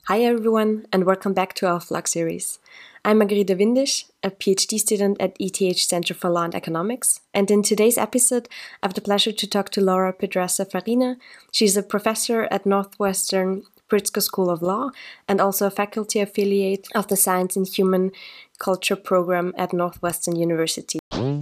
Hi everyone, and welcome back to our vlog series. I'm Margarida Windisch, a PhD student at ETH Center for Law and Economics, and in today's episode, I have the pleasure to talk to Laura Pedraza Farina. She's a professor at Northwestern Pritzker School of Law and also a faculty affiliate of the Science and Human Culture program at Northwestern University.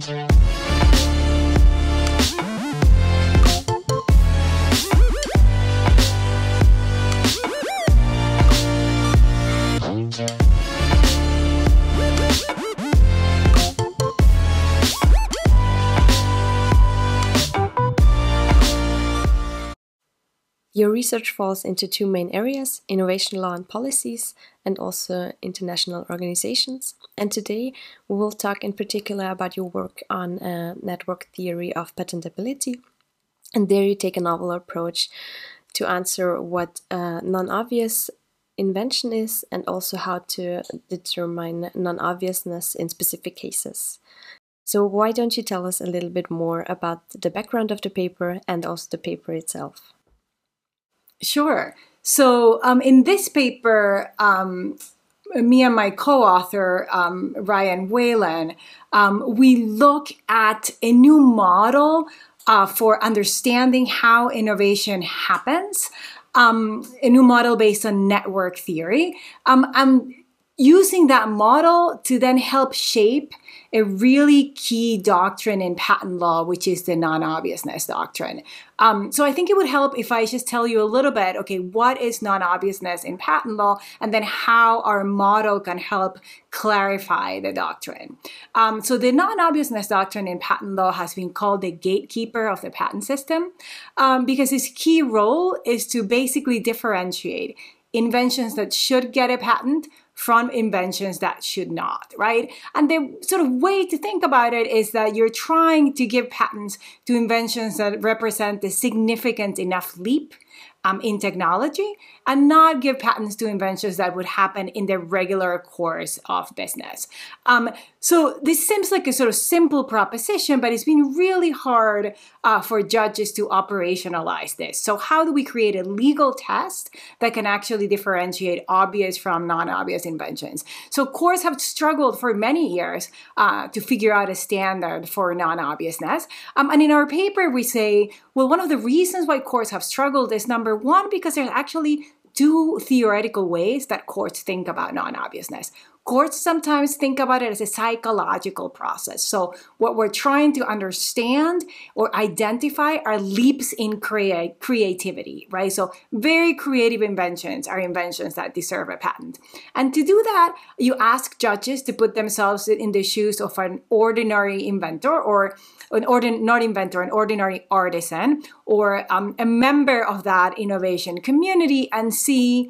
Your research falls into two main areas, innovation law and policies, and also international organizations. And today we will talk in particular about your work on network theory of patentability. And there you take a novel approach to answer what non-obvious invention is and also how to determine non-obviousness in specific cases. So why don't you tell us a little bit more about the background of the paper and also the paper itself? Sure. So in this paper, me and my co-author, Ryan Whalen, we look at a new model for understanding how innovation happens, a new model based on network theory. I'm using that model to then help shape a really key doctrine in patent law, which is the non-obviousness doctrine. So I think it would help if I just tell you a little bit, okay, what is non-obviousness in patent law, and then how our model can help clarify the doctrine. So the non-obviousness doctrine in patent law has been called the gatekeeper of the patent system because its key role is to basically differentiate inventions that should get a patent from inventions that should not, right? And the sort of way to think about it is that you're trying to give patents to inventions that represent a significant enough leap in technology and not give patents to inventions that would happen in the regular course of business. So this seems like a sort of simple proposition, but it's been really hard for judges to operationalize this. So how do we create a legal test that can actually differentiate obvious from non-obvious inventions? So courts have struggled for many years to figure out a standard for non-obviousness. And in our paper, we say, well, one of the reasons why courts have struggled is number one, because there's actually two theoretical ways that courts think about non-obviousness. Courts sometimes think about it as a psychological process. So what we're trying to understand or identify are leaps in creativity, right? So very creative inventions are inventions that deserve a patent. And to do that, you ask judges to put themselves in the shoes of an ordinary inventor or an ordinary artisan or a member of that innovation community and see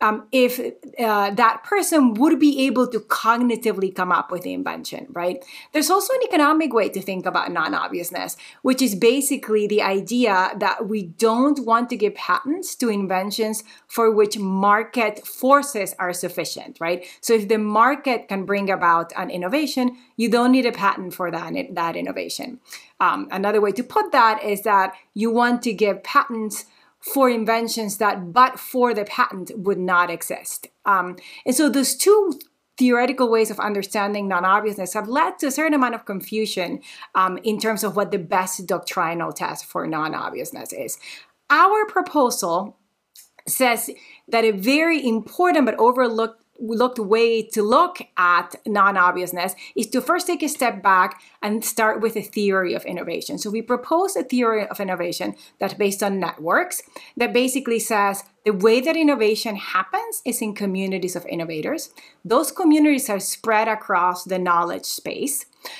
if that person would be able to cognitively come up with the invention, right? There's also an economic way to think about non-obviousness, which is basically the idea that we don't want to give patents to inventions for which market forces are sufficient, right? So if the market can bring about an innovation, you don't need a patent for that innovation. Another way to put that is that you want to give patents for inventions that, but for the patent, would not exist. And so those two theoretical ways of understanding non-obviousness have led to a certain amount of confusion in terms of what the best doctrinal test for non-obviousness is. Our proposal says that a very important but overlooked way to look at non-obviousness is to first take a step back and start with a theory of innovation. So we propose a theory of innovation that's based on networks that basically says the way that innovation happens is in communities of innovators. Those communities are spread across the knowledge space.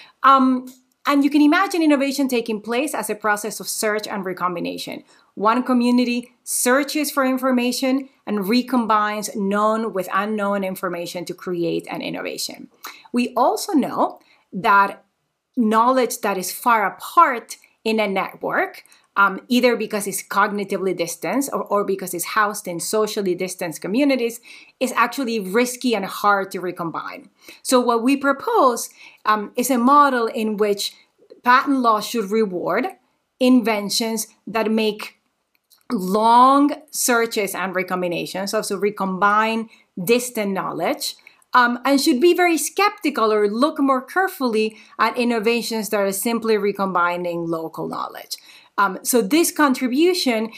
And you can imagine innovation taking place as a process of search and recombination. One community searches for information and recombines known with unknown information to create an innovation. We also know that knowledge that is far apart in a network, either because it's cognitively distanced or because it's housed in socially distanced communities, is actually risky and hard to recombine. So what we propose is a model in which patent law should reward inventions that make long searches and recombinations, also recombine distant knowledge, and should be very skeptical or look more carefully at innovations that are simply recombining local knowledge. So this contribution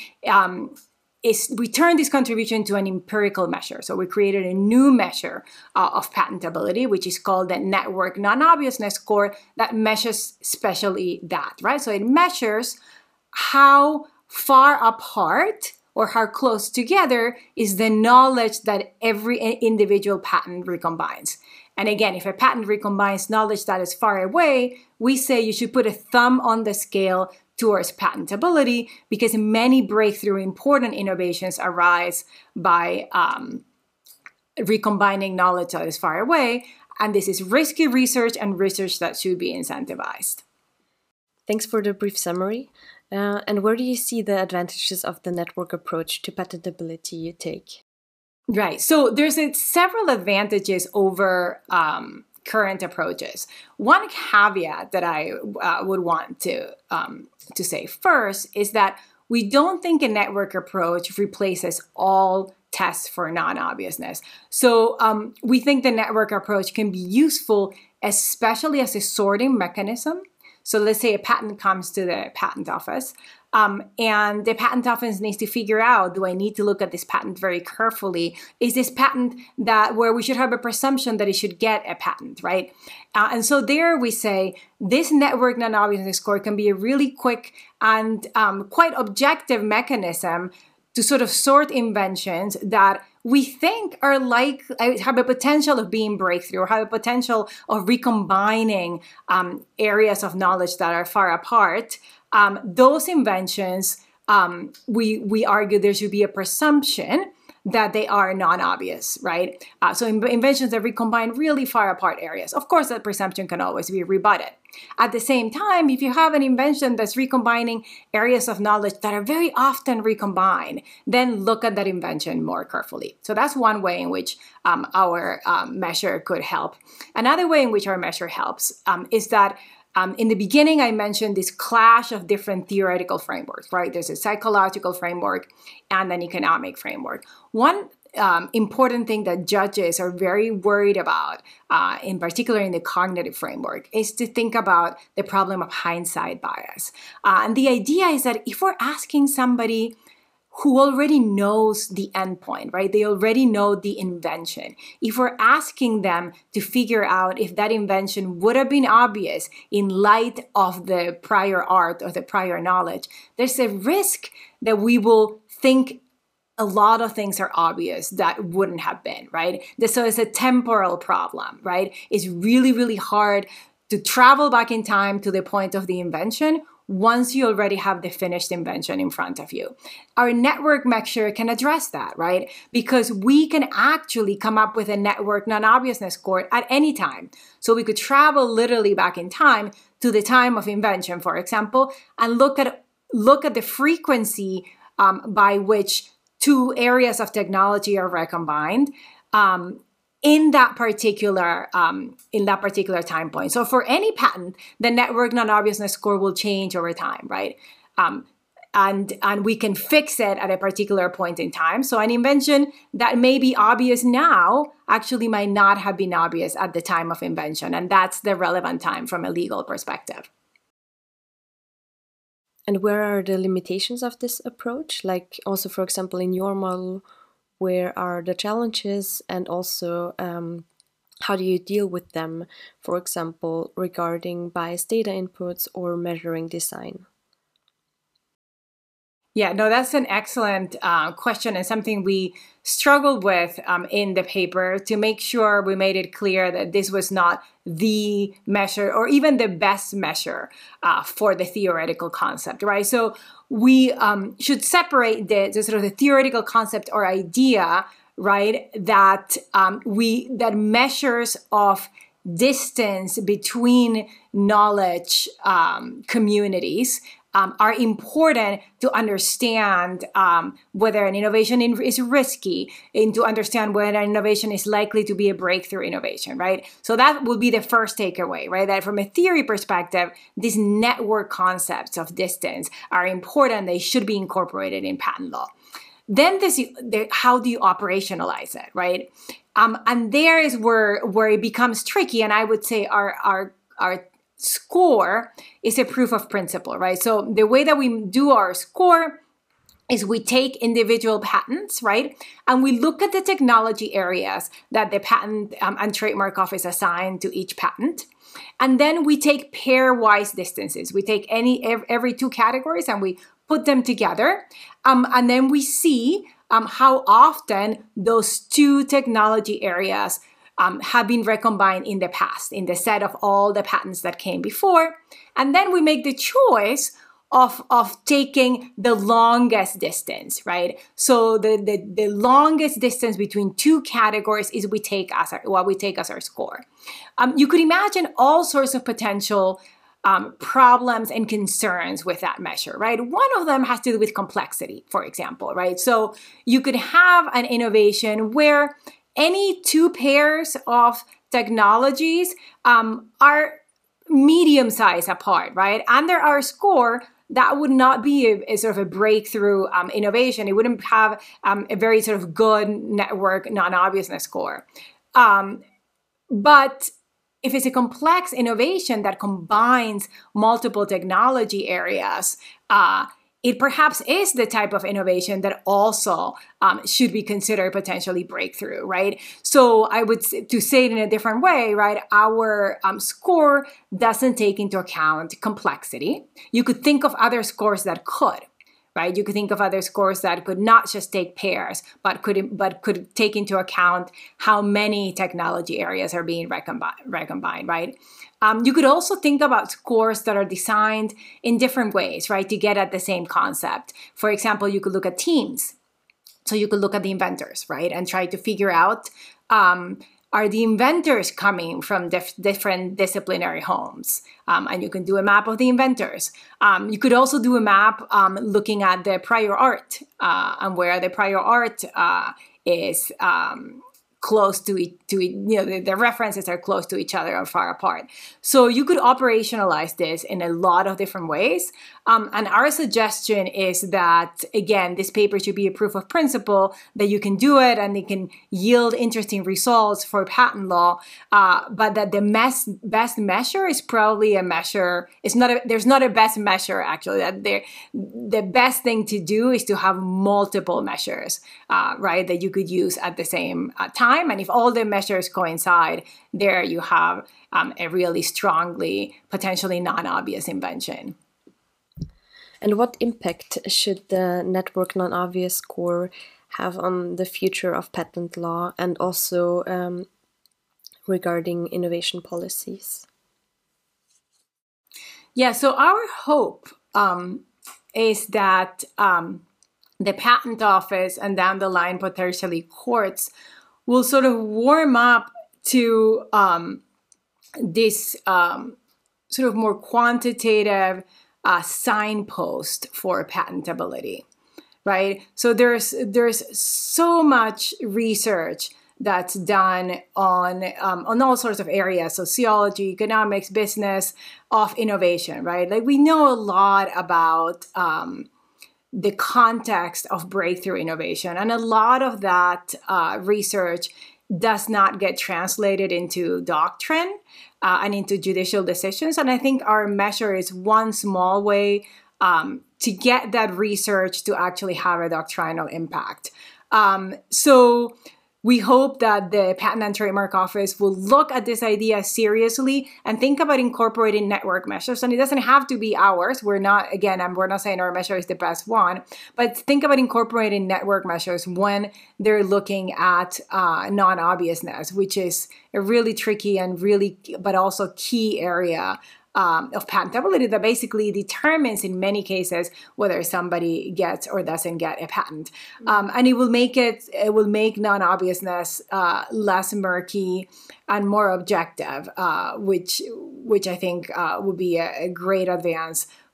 we turned this contribution to an empirical measure. So we created a new measure of patentability, which is called the Network Non-Obviousness Score, that measures especially that, right? So it measures how far apart or how close together is the knowledge that every individual patent recombines. And again, if a patent recombines knowledge that is far away, we say you should put a thumb on the scale towards patentability, because many breakthrough important innovations arise by recombining knowledge that is far away. And this is risky research and research that should be incentivized. Thanks for the brief summary. And where do you see the advantages of the network approach to patentability you take? Right. So there's several advantages over current approaches. One caveat that I would want to say first is that we don't think a network approach replaces all tests for non-obviousness. So we think the network approach can be useful, especially as a sorting mechanism. So let's say a patent comes to the patent office, and the patent office needs to figure out, do I need to look at this patent very carefully? Is this patent that where we should have a presumption that it should get a patent, right? And so there we say this network non-obviousness score can be a really quick and quite objective mechanism to sort of sort inventions that we think are have a potential of being breakthrough, or have a potential of recombining areas of knowledge that are far apart. Those inventions, we argue there should be a presumption that they are non-obvious, right? So inventions that recombine really far apart areas. Of course, that presumption can always be rebutted. At the same time, if you have an invention that's recombining areas of knowledge that are very often recombined, then look at that invention more carefully. So that's one way in which our measure could help. Another way in which our measure helps is that in the beginning, I mentioned this clash of different theoretical frameworks, right? There's a psychological framework and an economic framework. One important thing that judges are very worried about, in particular in the cognitive framework, is to think about the problem of hindsight bias. And the idea is that if we're asking somebody who already knows the endpoint, right? They already know the invention. If we're asking them to figure out if that invention would have been obvious in light of the prior art or the prior knowledge, there's a risk that we will think a lot of things are obvious that wouldn't have been, right? So it's a temporal problem, right? It's really, really hard to travel back in time to the point of the invention once you already have the finished invention in front of you. Our network measure can address that, right? Because we can actually come up with a network non-obviousness score at any time. So we could travel literally back in time to the time of invention, for example, and look at the frequency by which two areas of technology are recombined in that particular time point. So for any patent, the network non-obviousness score will change over time, right? And we can fix it at a particular point in time. So an invention that may be obvious now actually might not have been obvious at the time of invention, and that's the relevant time from a legal perspective. And where are the limitations of this approach? Like also, for example, in your model, where are the challenges, and also how do you deal with them, for example, regarding biased data inputs or measuring design? Yeah, no, that's an excellent question, and something we struggled with in the paper to make sure we made it clear that this was not the measure or even the best measure for the theoretical concept, right? So we should separate the sort of the theoretical concept or idea, right, that that measures of distance between knowledge communities are important to understand whether an innovation is risky, and to understand whether an innovation is likely to be a breakthrough innovation, right? So that would be the first takeaway, right? That from a theory perspective, these network concepts of distance are important. They should be incorporated in patent law. Then how do you operationalize it, right? And there is where it becomes tricky. And I would say our score is a proof of principle, right? So the way that we do our score is we take individual patents, right? And we look at the technology areas that the Patent and Trademark Office assigned to each patent. And then we take pairwise distances. We take every two categories and we put them together. And then we see how often those two technology areas have been recombined in the past, in the set of all the patents that came before. And then we make the choice of taking the longest distance, right? So the longest distance between two categories is what we take as our score. You could imagine all sorts of potential problems and concerns with that measure, right? One of them has to do with complexity, for example, right? So you could have an innovation where any two pairs of technologies are medium size apart, right? Under our score, that would not be a sort of a breakthrough innovation. It wouldn't have a very sort of good network non-obviousness score. But if it's a complex innovation that combines multiple technology areas, it perhaps is the type of innovation that also should be considered potentially breakthrough, right? So I would to say it in a different way, right? Our score doesn't take into account complexity. You could think of other scores that could, right? You could think of other scores that could not just take pairs, but could take into account how many technology areas are being recombined, right? You could also think about scores that are designed in different ways, right, to get at the same concept. For example, you could look at teams. So you could look at the inventors, right, and try to figure out, are the inventors coming from different disciplinary homes? And you can do a map of the inventors. You could also do a map looking at the prior art and where the prior art is close to the references are close to each other or far apart. So you could operationalize this in a lot of different ways. And our suggestion is that, again, this paper should be a proof of principle, that you can do it and it can yield interesting results for patent law, but that the best measure is probably a measure. There's not a best measure, actually. That the best thing to do is to have multiple measures, right, that you could use at the same time. And if all the measures coincide, there you have a really strongly, potentially non-obvious invention. And what impact should the network non-obvious score have on the future of patent law and also regarding innovation policies? Yeah, so our hope is that the patent office and down the line potentially courts will sort of warm up to this sort of more quantitative signpost for patentability, right? So there's so much research that's done on all sorts of areas: sociology, economics, business, of innovation, right? Like we know a lot about the context of breakthrough innovation, and a lot of that research does not get translated into doctrine and into judicial decisions. And I think our measure is one small way to get that research to actually have a doctrinal impact. So we hope that the Patent and Trademark Office will look at this idea seriously and think about incorporating network measures. And it doesn't have to be ours. We're not saying our measure is the best one, but think about incorporating network measures when they're looking at non-obviousness, which is a really tricky and but also key area of patentability that basically determines in many cases whether somebody gets or doesn't get a patent. And it will make non-obviousness less murky and more objective, which I think would be a great advance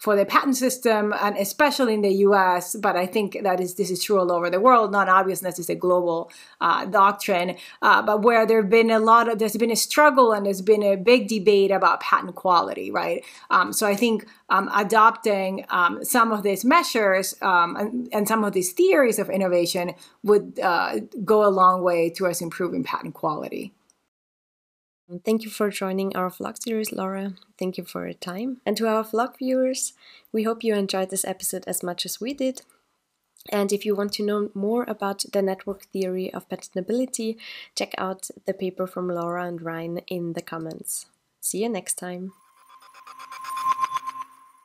for the patent system, and especially in the US, but I think that this is true all over the world. Non-obviousness is a global doctrine, but where there's been a struggle and there's been a big debate about patent quality, right? So I think adopting some of these measures and some of these theories of innovation would go a long way towards improving patent quality. Thank you for joining our vlog series, Laura. Thank you for your time. And to our vlog viewers, we hope you enjoyed this episode as much as we did. And if you want to know more about the network theory of patentability, check out the paper from Laura and Ryan in the comments. See you next time.